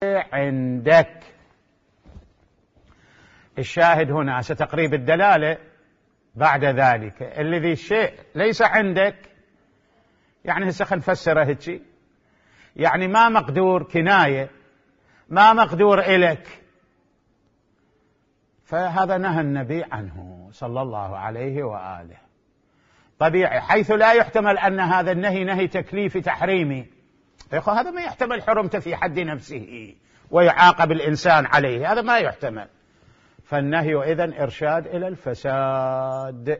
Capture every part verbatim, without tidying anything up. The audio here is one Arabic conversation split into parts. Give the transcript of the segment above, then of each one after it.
عندك. الشاهد هنا ستقريب الدلالة بعد ذلك الذي الشيء ليس عندك، يعني هسه خلينا نفسره هيك، يعني ما مقدور، كناية ما مقدور إلك، فهذا نهى النبي عنه صلى الله عليه وآله. طبيعي، حيث لا يحتمل أن هذا النهي نهي تكليفي تحريمي، هذا ما يحتمل حرمته في حد نفسه ويعاقب الإنسان عليه، هذا ما يحتمل. فالنهي إذن إرشاد إلى الفساد.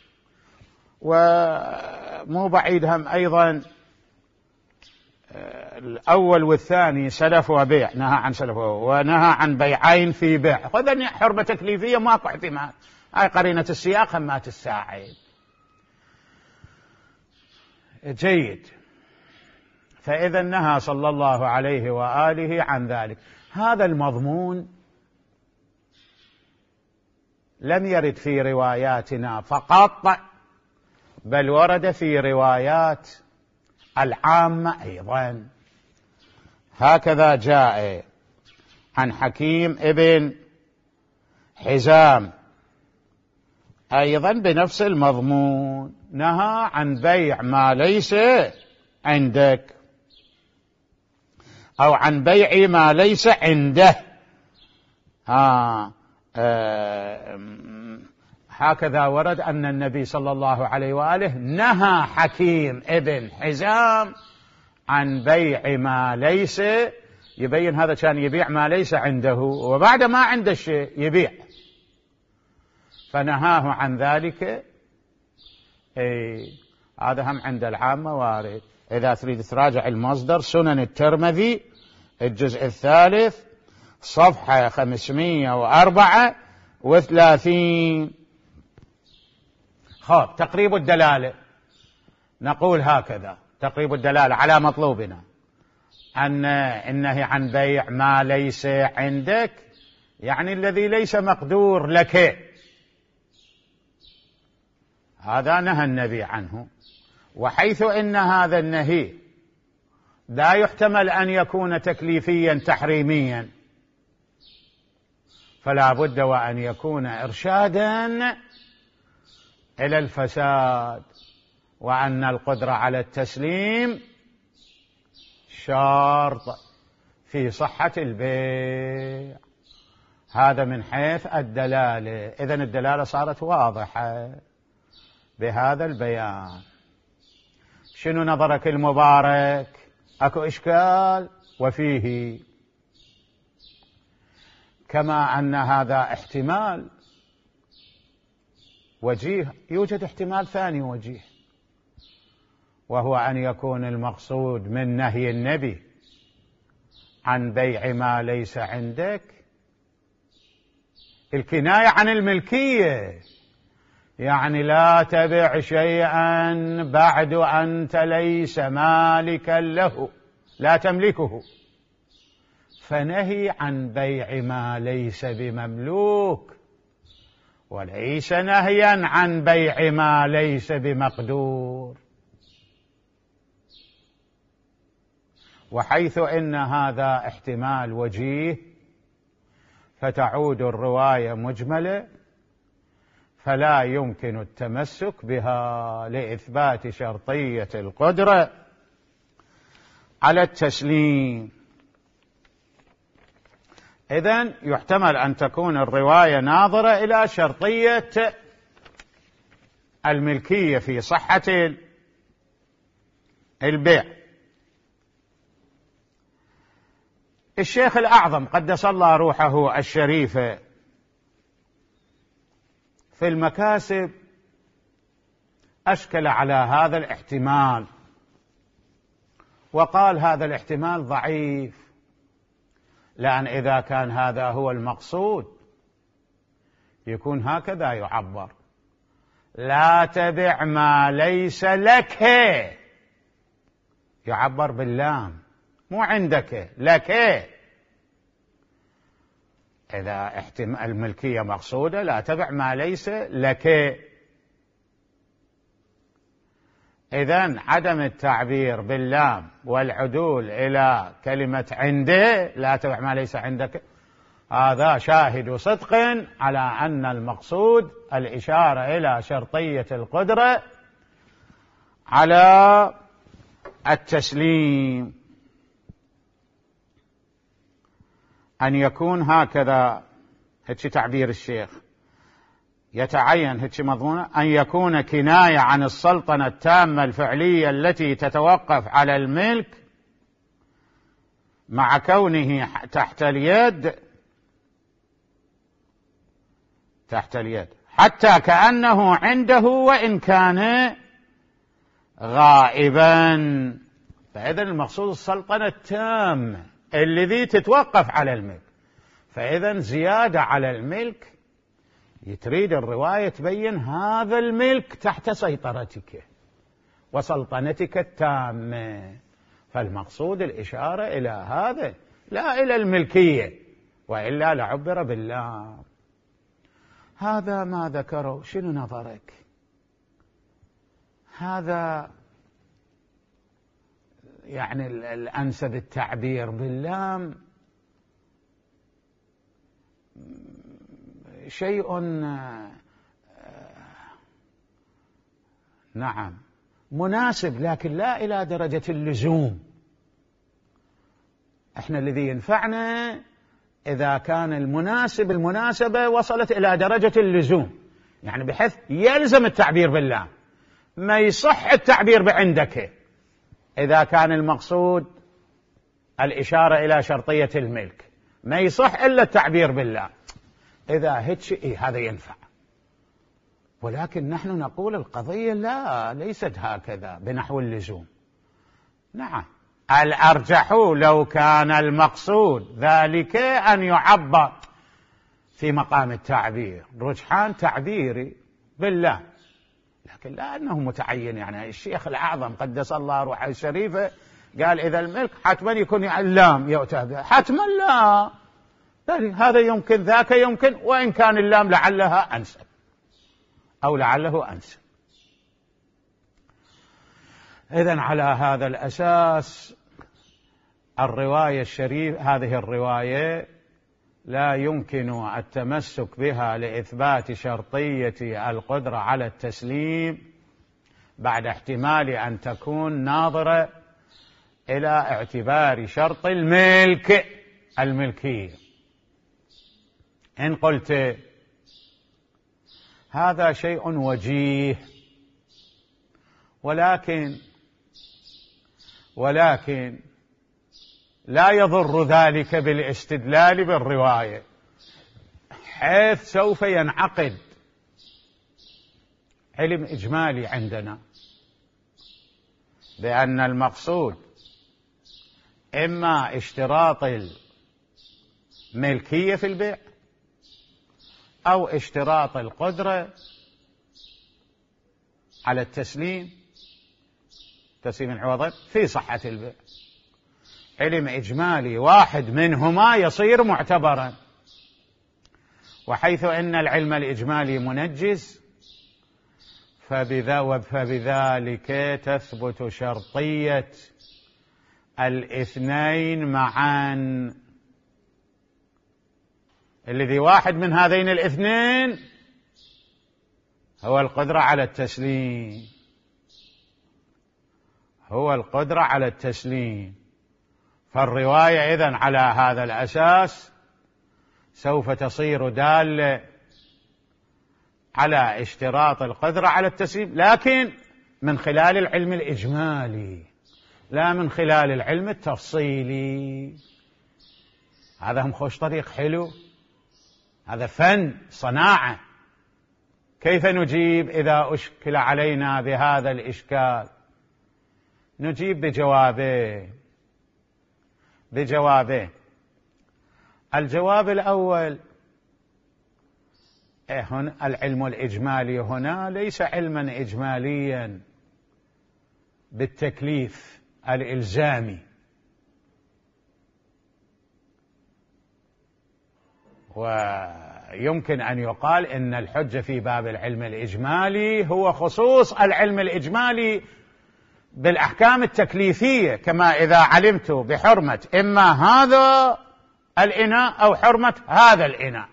ومو بعيد هم أيضا الأول والثاني سلف وبيع، نهى عن سلف ونهى عن بيعين في بيع، هذا حرمة تكليفية ماكو احتمال، هاي قرينة السياق ما تساعد. جيد. فإذا نهى صلى الله عليه وآله عن ذلك. هذا المضمون لم يرد في رواياتنا فقط، بل ورد في روايات العامة أيضا. هكذا جاء عن حكيم ابن حزام أيضا بنفس المضمون، نهى عن بيع ما ليس عندك أو عن بيع ما ليس عنده. ها آه هكذا ورد أن النبي صلى الله عليه وآله نهى حكيم ابن حزام عن بيع ما ليس، يبين هذا كان يبيع ما ليس عنده، وبعد ما عنده شيء يبيع، فنهاه عن ذلك. اي هذا هم عند العامة وارد. إذا تريد تراجع المصدر سنن الترمذي الجزء الثالث صفحة خمسمائة وأربعة وثلاثين. خب تقريب الدلالة، نقول هكذا: تقريب الدلالة على مطلوبنا أن النهي عن بيع ما ليس عندك، يعني الذي ليس مقدور لك، هذا نهى النبي عنه. وحيث إن هذا النهي لا يحتمل أن يكون تكليفيا تحريميا، فلا بد وأن يكون إرشادا إلى الفساد، وأن القدرة على التسليم شرط في صحة البيع. هذا من حيث الدلالة. إذن الدلالة صارت واضحة بهذا البيان. شنو نظرك المبارك؟ أكو إشكال؟ وفيه كما أن هذا احتمال وجيه، يوجد احتمال ثاني وجيه، وهو أن يكون المقصود من نهي النبي عن بيع ما ليس عندك الكناية عن الملكية، يعني لا تبع شيئا بعد أنت ليس مالكا له، لا تملكه. فنهي عن بيع ما ليس بمملوك، وليس نهيا عن بيع ما ليس بمقدور. وحيث إن هذا احتمال وجيه، فتعود الرواية مجملة، فلا يمكن التمسك بها لإثبات شرطية القدرة على التسليم. إذن يحتمل أن تكون الرواية ناظرة إلى شرطية الملكية في صحة البيع. الشيخ الأعظم قدس الله روحه الشريفة في المكاسب أشكل على هذا الاحتمال، وقال هذا الاحتمال ضعيف، لأن إذا كان هذا هو المقصود يكون هكذا يعبر: لا تبع ما ليس لك، يعبر باللام، مو عندك، لك. إذا احتمال الملكية مقصودة لا تبع ما ليس لك. إذن عدم التعبير باللام والعدول إلى كلمة عنده لا تبع ما ليس عندك، هذا شاهد صدق على أن المقصود الإشارة إلى شرطية القدرة على التسليم، أن يكون هكذا. هيك تعبير الشيخ يتعين هيك مضمونه، أن يكون كناية عن السلطنة التامة الفعلية التي تتوقف على الملك مع كونه تحت اليد تحت اليد حتى كأنه عنده وإن كان غائبا. فإذا المقصود السلطنة التامة الذي تتوقف على الملك. فإذا زيادة على الملك تريد الرواية تبين هذا الملك تحت سيطرتك وسلطنتك التامة، فالمقصود الإشارة إلى هذا لا إلى الملكية، وإلا لعبر بالله. هذا ما ذكره. شنو نظرك؟ هذا يعني الأنسب التعبير باللام شيء نعم مناسب، لكن لا إلى درجة اللزوم. احنا الذي ينفعنا إذا كان المناسب المناسبة وصلت إلى درجة اللزوم، يعني بحيث يلزم التعبير باللام، ما يصح التعبير بعندك إذا كان المقصود الإشارة إلى شرطية الملك، ما يصح إلا التعبير بالله. إذا هيك إيه هذا ينفع، ولكن نحن نقول القضية لا ليست هكذا بنحو اللزوم. نعم الأرجح لو كان المقصود ذلك أن يعبر في مقام التعبير، رجحان تعبيري بالله، لكن لا أنه متعين. يعني الشيخ الأعظم قدس الله روحه الشريفة قال إذا الملك حتما يكون اللام يؤتى بها، حتما لا، يعني هذا يمكن ذاك يمكن، وإن كان اللام لعلها أنسب أو لعله أنسب. إذن على هذا الأساس الرواية الشريفة، هذه الرواية لا يمكن التمسك بها لإثبات شرطية القدرة على التسليم بعد احتمال أن تكون ناظرة إلى اعتبار شرط الملك الملكية. إن قلت هذا شيء وجيه، ولكن ولكن لا يضر ذلك بالاستدلال بالرواية، حيث سوف ينعقد علم إجمالي عندنا بأن المقصود إما اشتراط الملكية في البيع أو اشتراط القدرة على التسليم، تسليم العوضين في صحة البيع. علم إجمالي واحد منهما يصير معتبرا، وحيث أن العلم الإجمالي منجز فبذلك تثبت شرطية الاثنين معا، الذي واحد من هذين الاثنين هو القدرة على التسليم، هو القدرة على التسليم. فالرواية إذن على هذا الأساس سوف تصير دالة على اشتراط القدرة على التسليم، لكن من خلال العلم الإجمالي لا من خلال العلم التفصيلي. هذا هم خوش طريق حلو، هذا فن صناعة. كيف نجيب إذا أشكل علينا بهذا الإشكال؟ نجيب بجوابين بجوابين الجواب الأول، هنا العلم الإجمالي هنا ليس علما إجماليا بالتكليف الإلزامي، ويمكن أن يقال إن الحجة في باب العلم الإجمالي هو خصوص العلم الإجمالي بالأحكام التكليفية، كما إذا علمت بحرمة إما هذا الإناء أو حرمة هذا الإناء،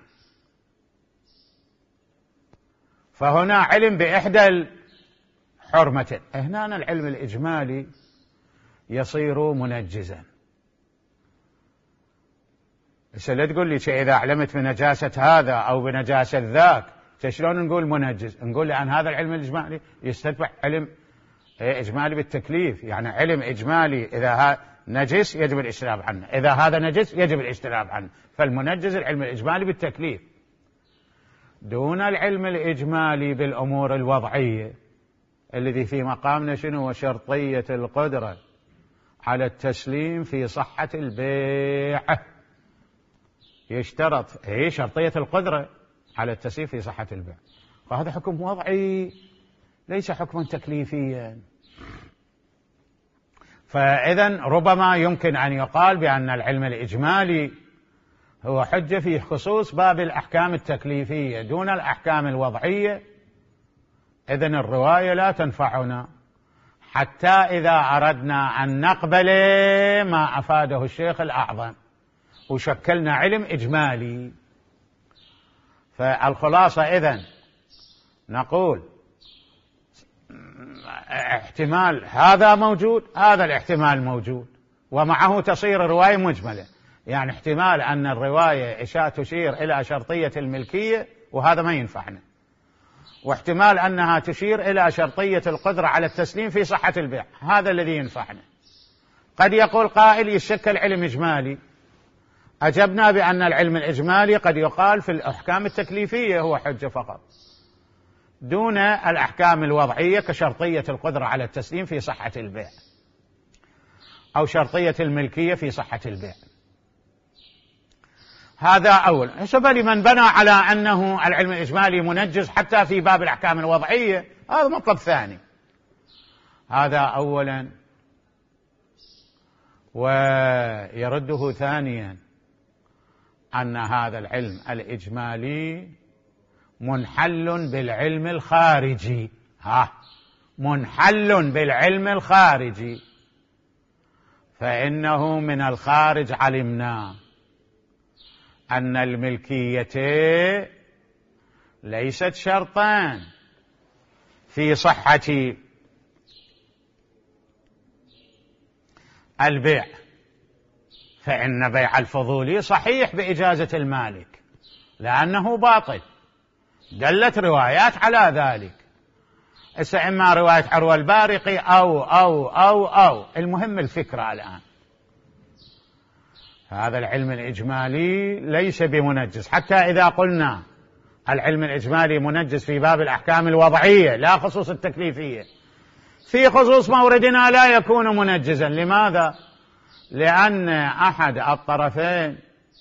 فهنا علم بإحدى الحرمتين. هنا العلم الإجمالي يصير منجزا. لا تقول لي إذا علمت بنجاسة هذا أو بنجاسة ذاك شلون نقول منجز؟ نقول لأن هذا العلم الإجمالي يستتبع علم إجمالي بالتكليف، يعني علم إجمالي إذا هذا نجس يجب الاجتناب عنه، إذا هذا نجس يجب الاجتناب عنه، فالمنجز العلم الإجمالي بالتكليف، دون العلم الإجمالي بالأمور الوضعية الذي في مقامنا شنو؟ وشرطية القدرة على التسليم في صحة البيع. يشترط هي شرطية القدرة على التسليم في صحة البيع، فهذا حكم وضعي ليس حكما تكليفيا. فإذن ربما يمكن أن يقال بأن العلم الإجمالي هو حجة في خصوص باب الأحكام التكليفية دون الأحكام الوضعية. إذن الرواية لا تنفعنا حتى إذا أردنا أن نقبل ما أفاده الشيخ الأعظم وشكلنا علم إجمالي. فالخلاصة إذن نقول احتمال هذا موجود، هذا الاحتمال موجود، ومعه تصير رواية مجملة، يعني احتمال أن الرواية إشاء تشير إلى شرطية الملكية وهذا ما ينفعنا، واحتمال أنها تشير إلى شرطية القدرة على التسليم في صحة البيع، هذا الذي ينفعنا. قد يقول قائل يشكل علم إجمالي، أجبنا بأن العلم الإجمالي قد يقال في الأحكام التكليفية هو حجة فقط دون الأحكام الوضعية كشرطية القدرة على التسليم في صحة البيع أو شرطية الملكية في صحة البيع. هذا أول. حسب لمن بنى على أنه العلم الإجمالي منجز حتى في باب الأحكام الوضعية، هذا مطلب ثاني. هذا أولا. ويرده ثانيا أن هذا العلم الإجمالي منحل بالعلم الخارجي، ها منحل بالعلم الخارجي، فإنه من الخارج علمنا أن الملكية ليست شرطان في صحة البيع، فإن بيع الفضولي صحيح بإجازة المالك لأنه باطل، دلت روايات على ذلك، إما رواية عروة البارقي أو أو أو أو المهم الفكرة الآن. هذا العلم الإجمالي ليس بمنجز، حتى إذا قلنا العلم الإجمالي منجز في باب الأحكام الوضعية لا خصوص التكليفية، في خصوص موردنا لا يكون منجزا. لماذا؟ لأن أحد الطرفين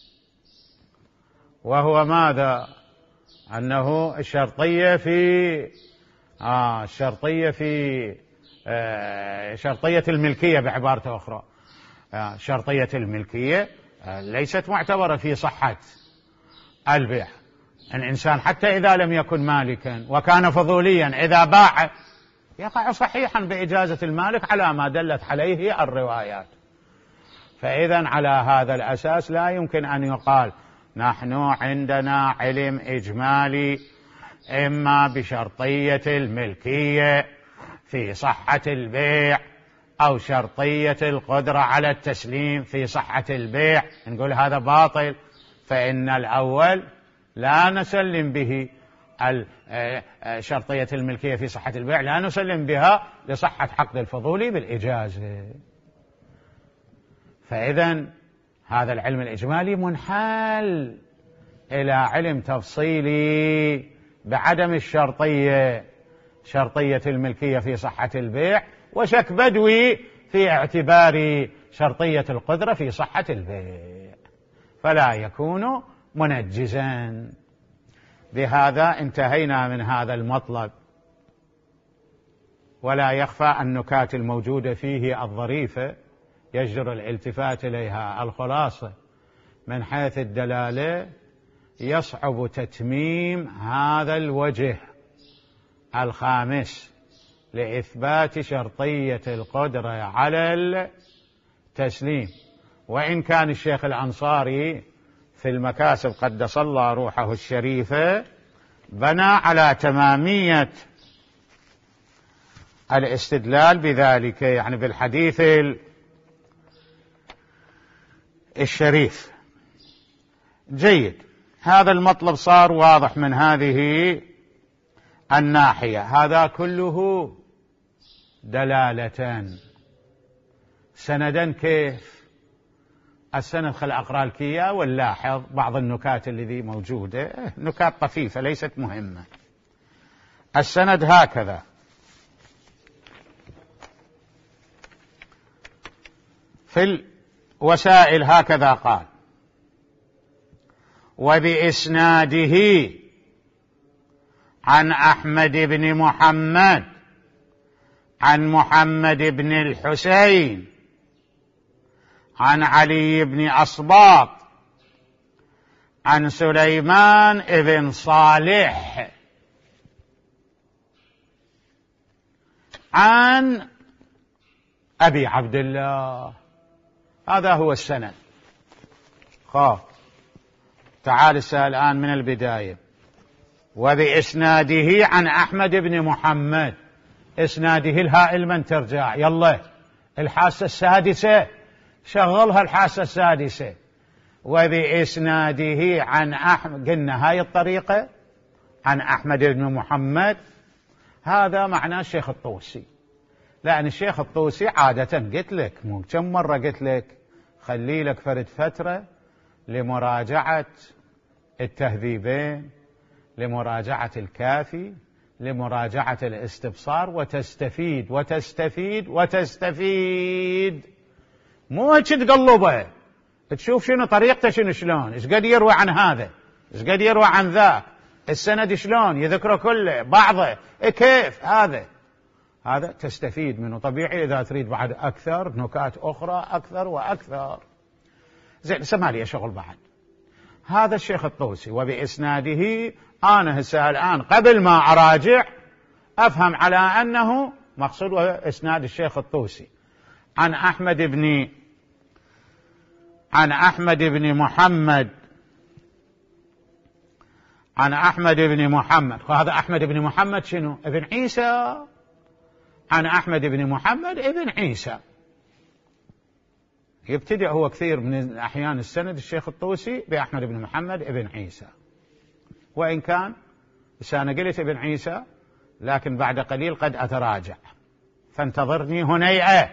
وهو ماذا؟ أنه الشرطية في آه الشرطية في آه شرطية الملكية بعبارة أخرى، آه شرطية الملكية آه ليست معتبرة في صحة البيع. الإنسان حتى إذا لم يكن مالكا وكان فضوليا إذا باع يقع صحيحا بإجازة المالك على ما دلت عليه الروايات. فإذا على هذا الأساس لا يمكن أن يقال نحن عندنا علم إجمالي إما بشرطية الملكية في صحة البيع أو شرطية القدرة على التسليم في صحة البيع، نقول هذا باطل، فإن الأول لا نسلم به شرطية الملكية في صحة البيع، لا نسلم بها لصحة عقد الفضولي بالإجازة. فإذا هذا العلم الإجمالي منحل إلى علم تفصيلي بعدم الشرطية، شرطية الملكية في صحة البيع، وشك بدوي في اعتبار شرطية القدرة في صحة البيع، فلا يكون منجزا. بهذا انتهينا من هذا المطلب، ولا يخفى النكات الموجودة فيه الظريفة يجدر الالتفات إليها. الخلاصة من حيث الدلالة يصعب تتميم هذا الوجه الخامس لإثبات شرطية القدرة على التسليم. وإن كان الشيخ الأنصاري في المكاسب قدس الله روحه الشريفة بنى على تمامية الاستدلال بذلك، يعني بالحديث الشريف. جيد، هذا المطلب صار واضح من هذه الناحية. هذا كله دلالتان. سندا كيف؟ السند خل أقرأ لك إياه ونلاحظ بعض النكات التي موجودة، نكات طفيفة ليست مهمة. السند هكذا: في الوسائل هكذا قال: وبإسناده عن أحمد بن محمد عن محمد بن الحسين عن علي بن أصباط عن سليمان بن صالح عن أبي عبد الله. هذا هو السند. خاف تعال السؤال الآن من البداية. وبإسناده عن أحمد بن محمد، إسناده الهاء من ترجع، يلا الحاسة السادسة شغلها، الحاسة السادسة. وبإسناده عن أحمد، قلنا هاي الطريقة عن أحمد بن محمد، هذا معناه الشيخ الطوسي. لأن الشيخ الطوسي عادة قلت لك مو كم مرة قلت لك خلي لك فرد فترة لمراجعة التهذيبين، لمراجعة الكافي، لمراجعة الاستبصار، وتستفيد وتستفيد وتستفيد. مو هيك تقلبه تشوف شنو طريقته، شنو شلون، ايش قد يروى عن هذا، ايش قد يروى عن ذاك، السند شلون يذكره كله بعضه، كيف هذا هذا تستفيد منه. طبيعي إذا تريد بعد أكثر نكات أخرى أكثر وأكثر. زين، سمع لي شغل بعد. هذا الشيخ الطوسي وبإسناده، أنا هسه الآن قبل ما أراجع أفهم على أنه مقصود إسناد الشيخ الطوسي عن أحمد بن عن أحمد بن محمد عن أحمد بن محمد. وهذا أحمد بن محمد شنو؟ ابن عيسى. عن أحمد بن محمد ابن عيسى. يبتدئ هو كثير من الأحيان السند الشيخ الطوسي بأحمد بن محمد ابن عيسى، وإن كان بس أنا قلت ابن عيسى لكن بعد قليل قد أتراجع، فانتظرني هنيئة.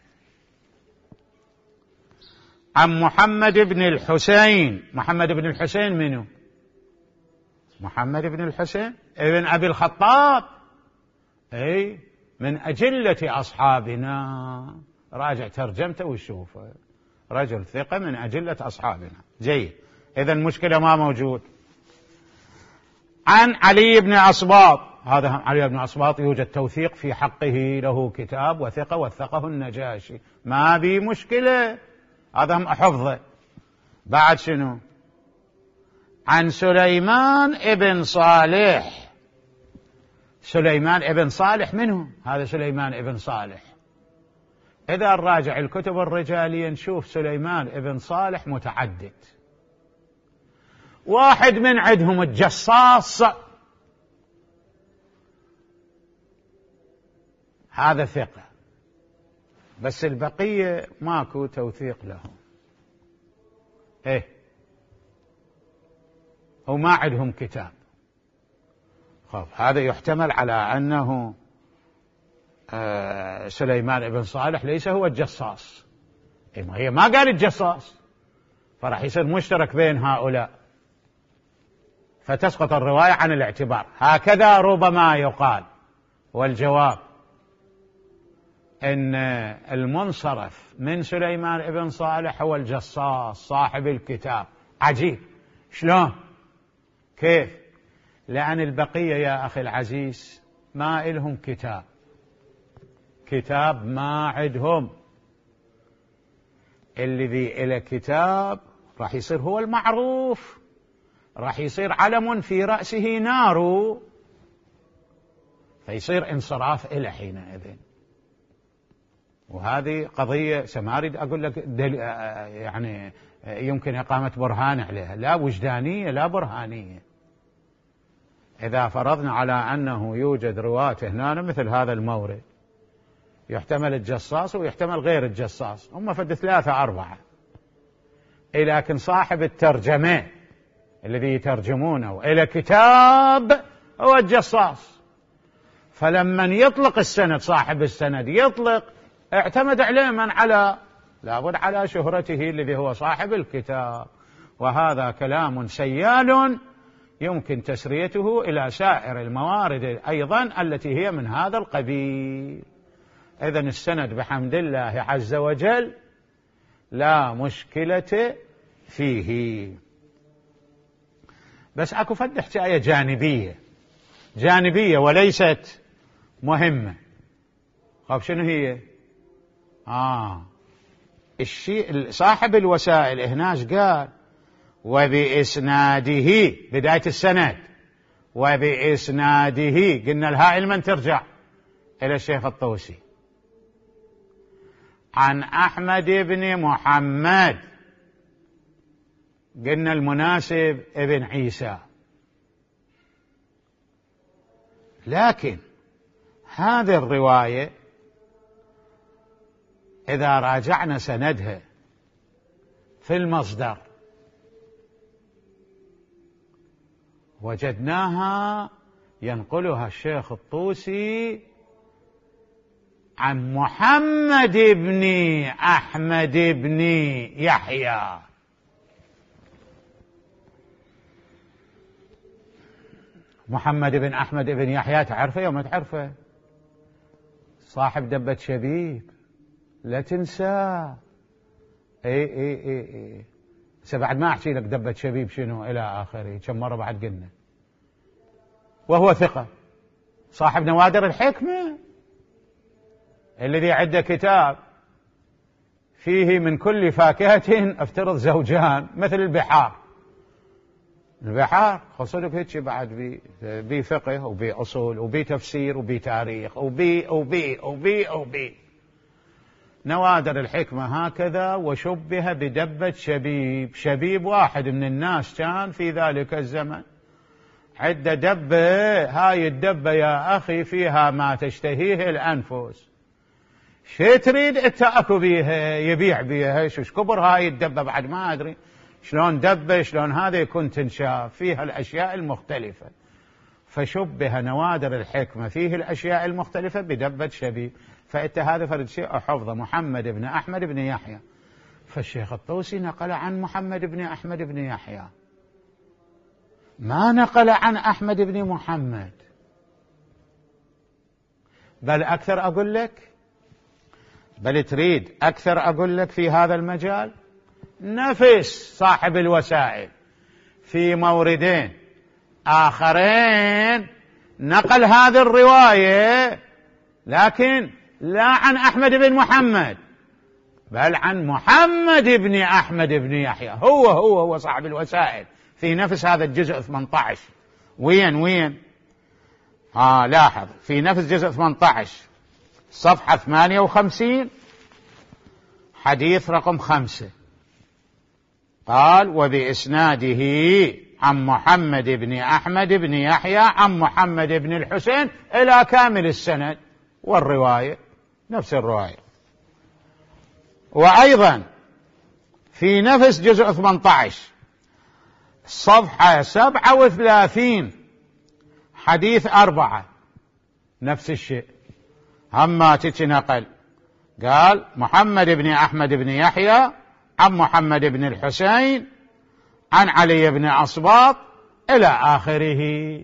عن محمد بن الحسين. محمد بن الحسين منو؟ محمد بن الحسين ابن أبي الخطاب، أي من أجلة أصحابنا. راجع ترجمته وشوفه، رجل ثقة من أجلة أصحابنا. جيد، إذن مشكلة ما موجود. عن علي بن أصباط. هذا علي بن أصباط يوجد توثيق في حقه، له كتاب وثقة وثقه النجاشي، ما بي مشكلة، هذا هم أحفظه. بعد شنو؟ عن سليمان ابن صالح. سليمان ابن صالح منه؟ هذا سليمان ابن صالح. إذا نراجع الكتب الرجالية نشوف سليمان ابن صالح متعدد. واحد من عندهم الجصاص، هذا ثقة، بس البقية ماكو توثيق لهم. ايه، وما عندهم كتاب. خب هذا يحتمل على أنه آه سليمان بن صالح ليس هو الجصاص. إيه، هي ما قال الجصاص، فراح يصير مشترك بين هؤلاء، فتسقط الرواية عن الاعتبار. هكذا ربما يقال. والجواب إن المنصرف من سليمان بن صالح هو الجصاص صاحب الكتاب. عجيب، شلون؟ كيف؟ لأن البقية يا أخي العزيز ما إلهم كتاب، كتاب ما عندهم. الذي إلى كتاب راح يصير هو المعروف، راح يصير علم في رأسه نار. فيصير انصراف إلى حينئذ. وهذه قضية ما أريد أقول لك يعني يمكن إقامة برهان عليها، لا وجدانية لا برهانية. إذا فرضنا على أنه يوجد رواة هنا مثل هذا المورد، يحتمل الجصاص ويحتمل غير الجصاص، هم فد ثلاثة أربعة، لكن صاحب الترجمة الذي يترجمونه إلى كتاب هو الجصاص. فلما يطلق السند صاحب السند يطلق اعتمد عليه من على لابد على شهرته الذي هو صاحب الكتاب. وهذا كلام سيال يمكن تسريته إلى سائر الموارد أيضا التي هي من هذا القبيل. إذن السند بحمد الله عز وجل لا مشكلة فيه. بس أكو فد حكاية جانبية جانبية وليست مهمة. طيب شنو هي؟ آه الشيء صاحب الوسائل هناش قال وبإسناده، بداية السند وبإسناده، قلنا الهاء لمن ترجع؟ إلى الشيخ الطوسي، عن أحمد بن محمد، قلنا المناسب ابن عيسى. لكن هذه الرواية إذا راجعنا سندها في المصدر وجدناها ينقلها الشيخ الطوسي عن محمد بن أحمد بن يحيى. محمد بن أحمد بن يحيى تعرفه يوم تعرفه؟ صاحب دبة شبيب، لا تنسى. اي اي اي اي بعد ما احكي لك دبة شبيب شنو الى اخره، كم مرة بعد قلنا. وهو ثقة، صاحب نوادر الحكمة الذي عنده كتاب فيه من كل فاكهة افترض زوجان، مثل البحار. البحار خصلك هيك بعد بي فقه وبي أصول وبي تفسير وبي تاريخ وبي وبي وبي وبي نوادر الحكمة هكذا. وشبه بدبة شبيب، شبيب واحد من الناس كان في ذلك الزمن عدة دبة. هاي الدبة يا أخي فيها ما تشتهيه الأنفس، شي تريد انت اكو بيها يبيع بيها. شوش كبر هاي الدبة بعد ما أدري شلون دبة شلون هذا يكون تنشاف فيها الأشياء المختلفة. فشبه نوادر الحكمة فيه الأشياء المختلفة بدبة شبيب. فإنت هذا فرد شيء حفظه محمد بن أحمد بن يحيى. فالشيخ الطوسي نقل عن محمد بن أحمد بن يحيى، ما نقل عن أحمد بن محمد. بل أكثر أقول لك، بل تريد أكثر أقول لك في هذا المجال، نفس صاحب الوسائل في موردين آخرين نقل هذه الرواية، لكن لا عن أحمد بن محمد بل عن محمد بن أحمد بن يحيى. هو هو هو صاحب الوسائل في نفس هذا الجزء ثمانية عشر. وين وين آه لاحظ في نفس جزء ثمانية عشر صفحة ثمانية وخمسين حديث رقم خمسة، قال وبإسناده عن محمد بن أحمد بن يحيى عن محمد بن الحسين إلى كامل السند. والرواية نفس الرواية. وأيضا في نفس جزء ثمانية عشر صفحة سبعة وثلاثين حديث أربعة نفس الشيء، هم تتنقل، قال محمد بن أحمد بن يحيى عن محمد بن الحسين عن علي بن أصباط إلى آخره.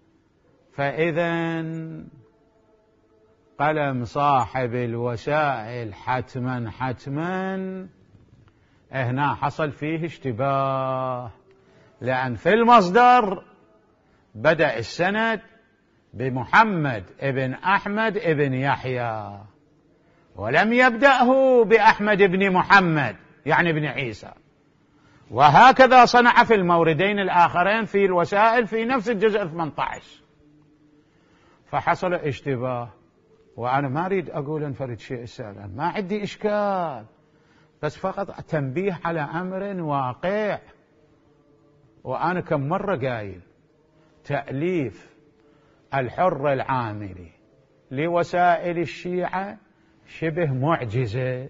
فإذن قلم صاحب الوسائل حتما حتما هنا حصل فيه اشتباه، لأن في المصدر بدأ السند بمحمد ابن أحمد ابن يحيى ولم يبدأه بأحمد بن محمد يعني ابن عيسى. وهكذا صنع في الموردين الآخرين في الوسائل في نفس الجزء ثمانية عشر. فحصل اشتباه، وأنا ما أريد أقول انفرد شيء السابقا، ما عندي إشكال، بس فقط تنبيه على أمر واقع. وأنا كم مرة قايل تأليف الحر العاملي لوسائل الشيعة شبه معجزة،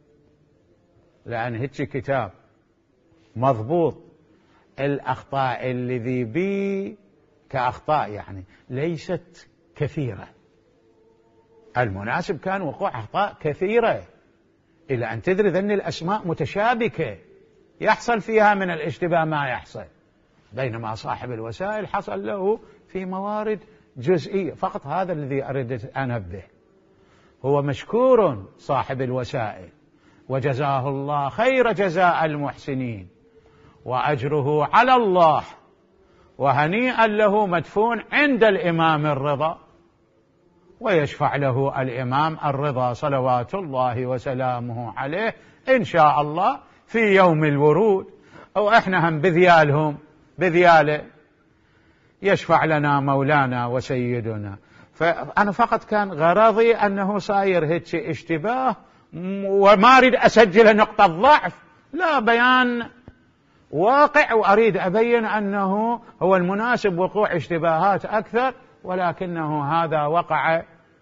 لأن هيك كتاب مضبوط، الأخطاء الذي بي كأخطاء يعني ليست كثيرة، المناسب كان وقوع أخطاء كثيرة إلى أن تدري ذن الأسماء متشابكة يحصل فيها من الاشتباه ما يحصل، بينما صاحب الوسائل حصل له في موارد جزئية. فقط هذا الذي أردت أن أنبه. هو مشكور صاحب الوسائل وجزاه الله خير جزاء المحسنين، وأجره على الله، وهنيئا له مدفون عند الإمام الرضا، ويشفع له الإمام الرضا صلوات الله وسلامه عليه إن شاء الله في يوم الورود، أو إحنا هم بذيالهم بذياله يشفع لنا مولانا وسيدنا. فأنا فقط كان غرضي أنه صاير هيك اشتباه، وما أريد أسجل نقطة ضعف، لا، بيان واقع، وأريد أبين أنه هو المناسب وقوع اشتباهات أكثر، ولكنه هذا وقع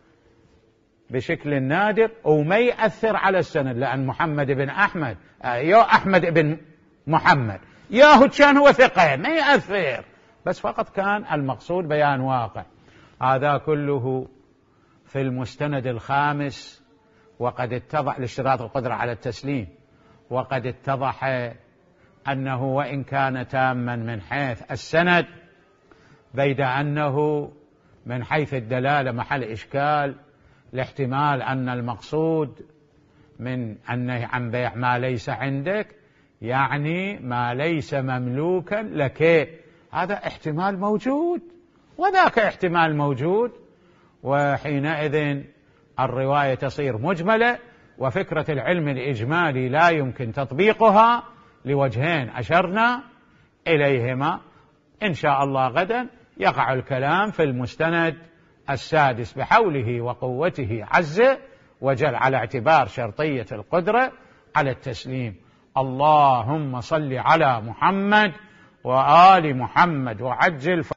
بشكل نادر وما يأثر على السند، لأن محمد بن أحمد يا أحمد بن محمد ياهو كان هو ثقة ما يأثر، بس فقط كان المقصود بيان واقع. هذا كله في المستند الخامس، وقد اتضح لاشتراط القدرة على التسليم، وقد اتضح أنه وإن كان تاما من حيث السند، بيد أنه من حيث الدلالة محل إشكال، لاحتمال أن المقصود من أنه عن بيع ما ليس عندك يعني ما ليس مملوكا لك، هذا احتمال موجود وذاك احتمال موجود، وحينئذ الرواية تصير مجملة، وفكرة العلم الإجمالي لا يمكن تطبيقها لوجهين أشرنا إليهما. إن شاء الله غدا يقع الكلام في المستند السادس بحوله وقوته عز وجل على اعتبار شرطية القدرة على التسليم. اللهم صل على محمد وآل محمد وعجل